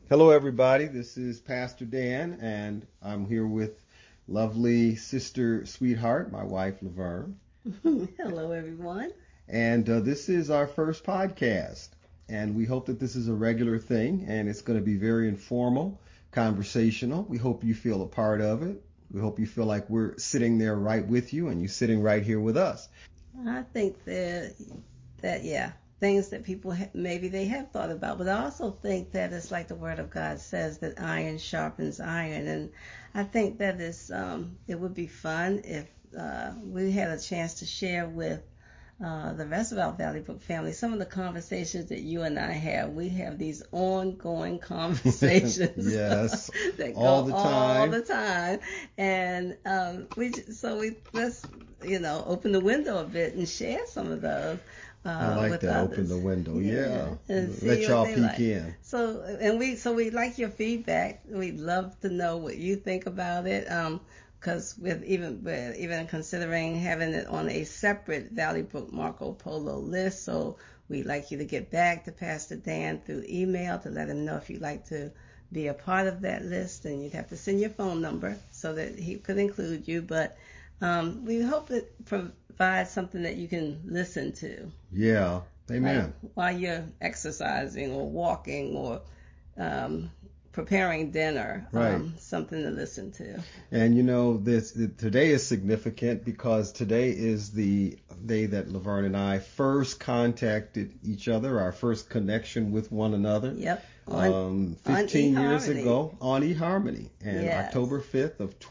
Hello, everybody. This is Pastor Dan, and I'm here with lovely sister sweetheart, my wife Laverne. Hello, everyone. And this is our first podcast. And we hope that this is a regular thing, and it's going to be very informal, conversational. We hope you feel a part of it. We hope you feel like we're sitting there right with you, and you're sitting right here with us. I think that yeah, things that people maybe they have thought about, but I also think that it's like the Word of God says that iron sharpens iron, and I think that it would be fun if we had a chance to share with the rest of our Valley Brook family some of the conversations that you and I have. We have these ongoing conversations Yes, that all go the all time. the time, and we let's open the window a bit and share some of those I like with that. Open others. the window. Yeah, Yeah. and see Let what y'all they peek like. in. So we like your feedback. We'd love to know what you think about it. Because we're even considering having it on a separate Valley Brook Marco Polo list. So we'd like you to get back to Pastor Dan through email to let him know if you'd like to be a part of that list. And you'd have to send your phone number so that he could include you. But we hope it provides something that you can listen to. Yeah. Like Amen. while you're exercising or walking or um, preparing dinner, Right. something to listen to. And today is significant because today is the day that Laverne and I first contacted each other, our first connection with one another. Yep. 15 years eHarmony. ago on eHarmony, and Yes. October 5th of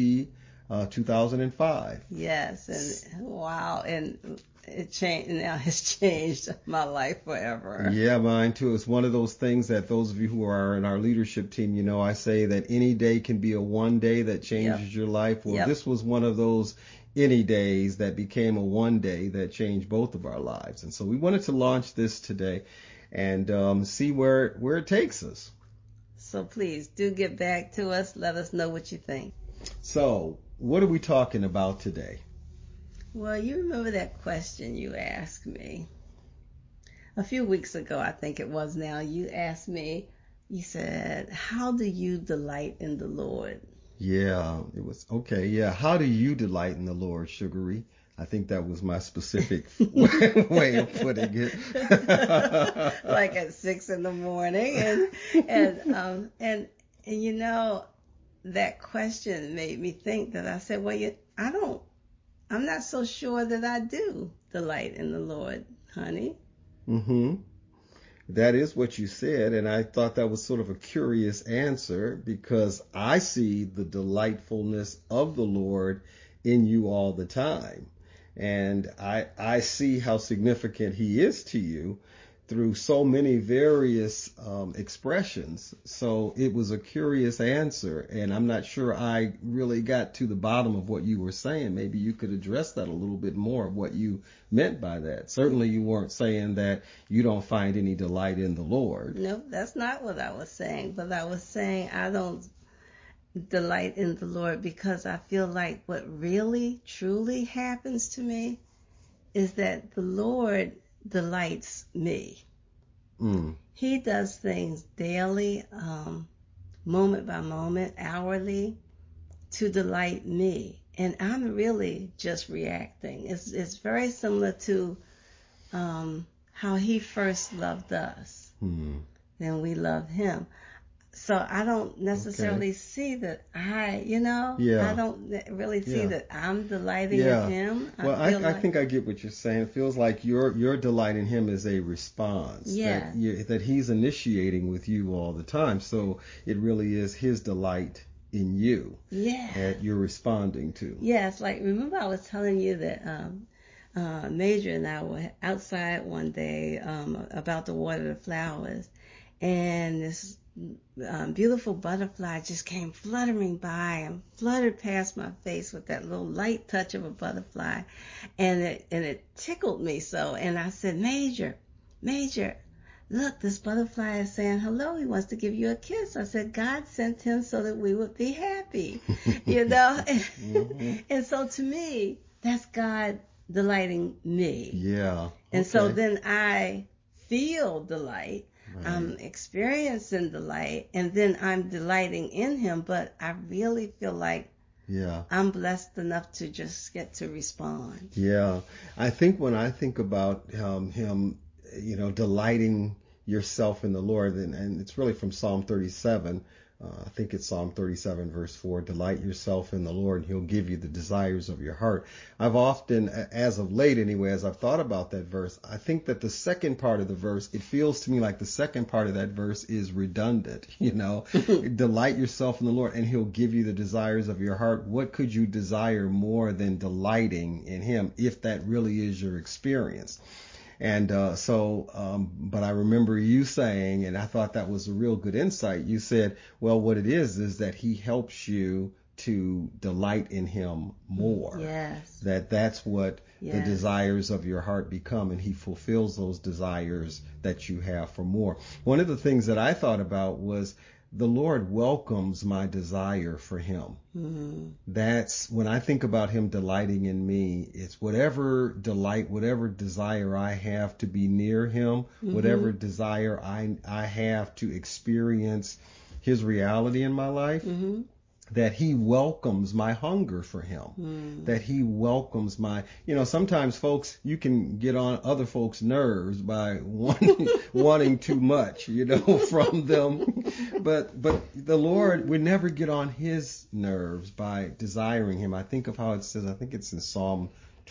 2005. Yes, and wow, and it changed. Now it's changed my life forever. Yeah, mine too. It's one of those things that those of you who are in our leadership team, I say that any day can be a one day that changes your life. Well, Yep. this was one of those any days that became a one day that changed both of our lives. And so we wanted to launch this today and see where it takes us. So please do get back to us. Let us know what you think. So, what are we talking about today? Well, you remember that question you asked me a few weeks ago, I think it was now. You asked me, you said, how do you delight in the Lord? Yeah, it was okay. Yeah, how do you delight in the Lord, Sugary? I think that was my specific way of putting it. Like at 6 a.m, and that question made me think that I said, well, I'm not so sure that I do delight in the Lord, honey. Mm-hmm. That is what you said, and I thought that was sort of a curious answer because I see the delightfulness of the Lord in you all the time. And I see how significant he is to you through so many various expressions. So it was a curious answer, and I'm not sure I really got to the bottom of what you were saying. Maybe you could address that a little bit more of what you meant by that. Certainly you weren't saying that you don't find any delight in the Lord. No, that's not what I was saying. But I was saying I don't delight in the Lord because I feel like what really, truly happens to me is that the Lord delights me. Mm. He does things daily, moment by moment, hourly, to delight me. And I'm really just reacting. It's very similar to how he first loved us. Mm. Then we love him. So I don't necessarily see that I don't really see that I'm delighting in him. Well, I think I get what you're saying. It feels like your delight in him is a response that he's initiating with you all the time. So it really is his delight in you that you're responding to. Yes, like remember I was telling you that Major and I were outside one day about to water the flowers, and this beautiful butterfly just came fluttering by and fluttered past my face with that little light touch of a butterfly, and it tickled me so. And I said, Major, look, this butterfly is saying hello. He wants to give you a kiss. I said, God sent him so that we would be happy, Mm-hmm. And so to me, that's God delighting me. Yeah. And so then I feel delight I'm experiencing delight, and then I'm delighting in him, but I really feel like I'm blessed enough to just get to respond. Yeah. I think when I think about him, delighting yourself in the Lord, and it's really from Psalm 37. I think it's Psalm 37, verse 4. Delight yourself in the Lord, and he'll give you the desires of your heart. I've often, as of late anyway, as I've thought about that verse, I think that the second part of the verse, it feels to me like the second part of that verse is redundant. Delight yourself in the Lord, and he'll give you the desires of your heart. What could you desire more than delighting in him, if that really is your experience? And but I remember you saying, and I thought that was a real good insight. You said, well, what it is that he helps you to delight in him more. Yes. That's what the desires of your heart become, and he fulfills those desires that you have for more. One of the things that I thought about was the Lord welcomes my desire for him. Mm-hmm. That's when I think about him delighting in me, it's whatever delight, whatever desire I have to be near him, whatever desire I have to experience his reality in my life, that he welcomes my hunger for him, that he welcomes my, sometimes folks, you can get on other folks' nerves by wanting too much, from them. But the Lord would never get on his nerves by desiring him. I think of how it says, I think it's in Psalm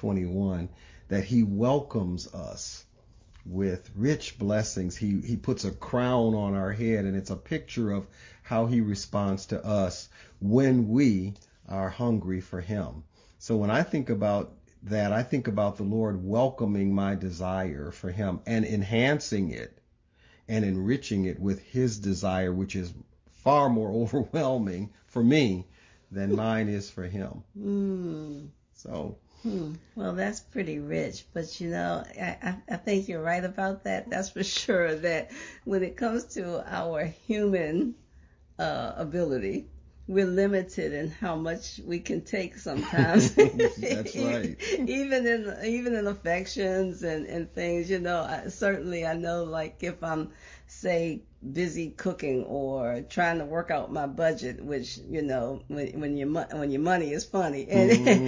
21, that he welcomes us with rich blessings. He puts a crown on our head, and it's a picture of how he responds to us when we are hungry for him. So when I think about that, I think about the Lord welcoming my desire for him and enhancing it and enriching it with his desire, which is far more overwhelming for me than mine is for him. So. Well, that's pretty rich, but I think you're right about that. That's for sure, that when it comes to our human ability, we're limited in how much we can take sometimes. That's right. Even in affections and things, certainly I know, like if I'm, say, busy cooking or trying to work out my budget, which when your money is funny, and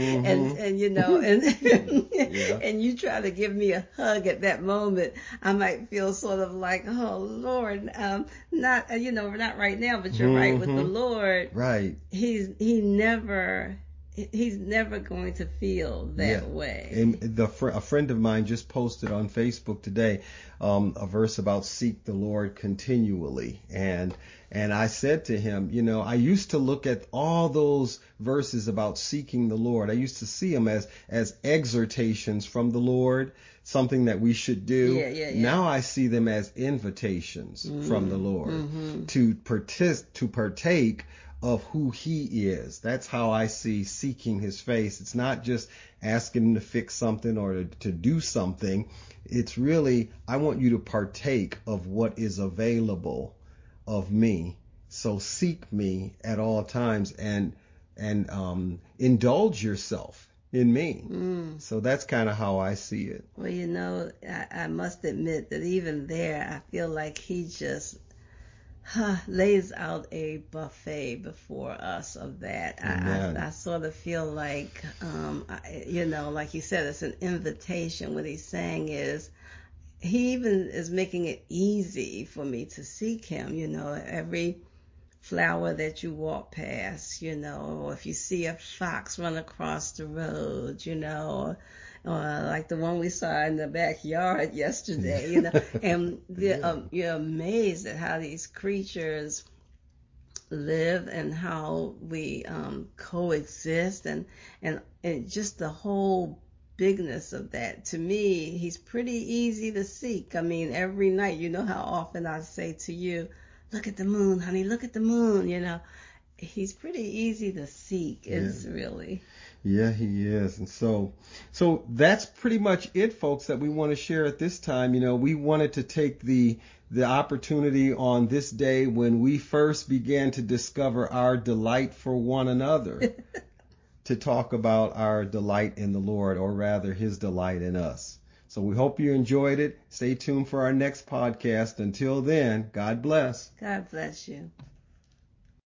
and you try to give me a hug at that moment, I might feel sort of like, oh Lord, not right now, but you're right with the Lord. Right. He's never going to feel that way. And a friend of mine just posted on Facebook today a verse about seek the Lord continually. And I said to him, I used to look at all those verses about seeking the Lord. I used to see them as exhortations from the Lord, something that we should do. Yeah. Now I see them as invitations from the Lord to partake of who he is. That's how I see seeking his face. It's not just asking him to fix something or to do something. It's really, I want you to partake of what is available of me. So seek me at all times and indulge yourself in me. So that's kind of how I see it. Well, I must admit that even there, I feel like he just lays out a buffet before us of that. I sort of feel like, like you said, it's an invitation. What he's saying is, he even is making it easy for me to seek him. Every flower that you walk past, or if you see a fox run across the road, like the one we saw in the backyard yesterday, and you're amazed at how these creatures live and how we coexist, and just the whole bigness of that. To me, he's pretty easy to seek. I mean, every night, how often I say to you, look at the moon, honey, look at the moon, he's pretty easy to seek. It's really. Yeah, he is. And so that's pretty much it, folks, that we want to share at this time. We wanted to take the opportunity on this day when we first began to discover our delight for one another to talk about our delight in the Lord, or rather his delight in us. So we hope you enjoyed it. Stay tuned for our next podcast. Until then, God bless. God bless you.